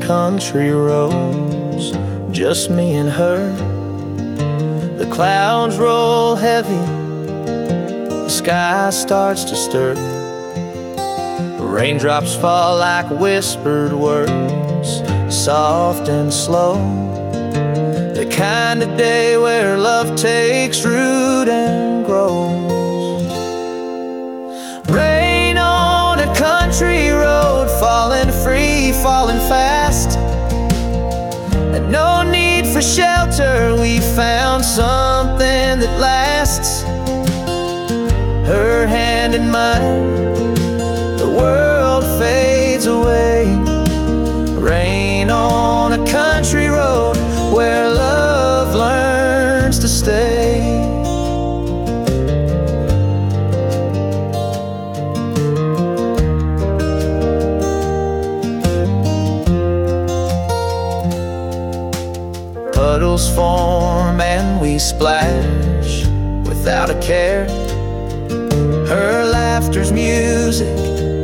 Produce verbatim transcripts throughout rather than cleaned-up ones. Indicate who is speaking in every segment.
Speaker 1: country roads, just me and her. The clouds roll heavy, the sky starts to stir. Raindrops fall like whispered words, soft and slow. The kind of day where love takes root and grows. Rain on a country road, falling free, falling fast. And no need for shelter, we found something that lasts. Her hand in mine, the world fades away. Rain on a country road where love learns to stay. Puddles form and we splash without a care. Her laughter's music,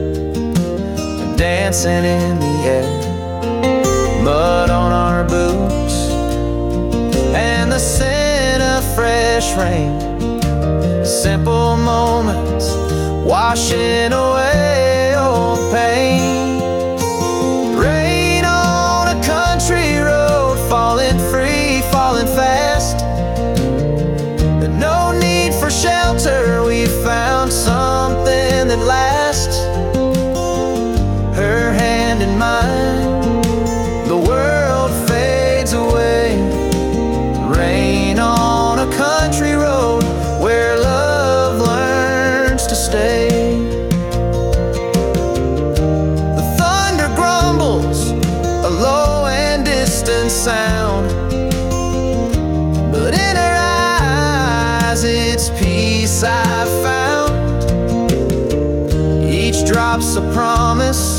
Speaker 1: dancing in the air. Mud on our boots and the scent of fresh rain. Simple moments washing away old pain. Rain on a country road, falling free, falling fast. No need for shelter, we found something that lasts. Her hand in mine, the world fades away. Rain on a country road where love learns to stay. The thunder grumbles, a low and distant sound, but in her eyes it's peace I found. Each drop's a promise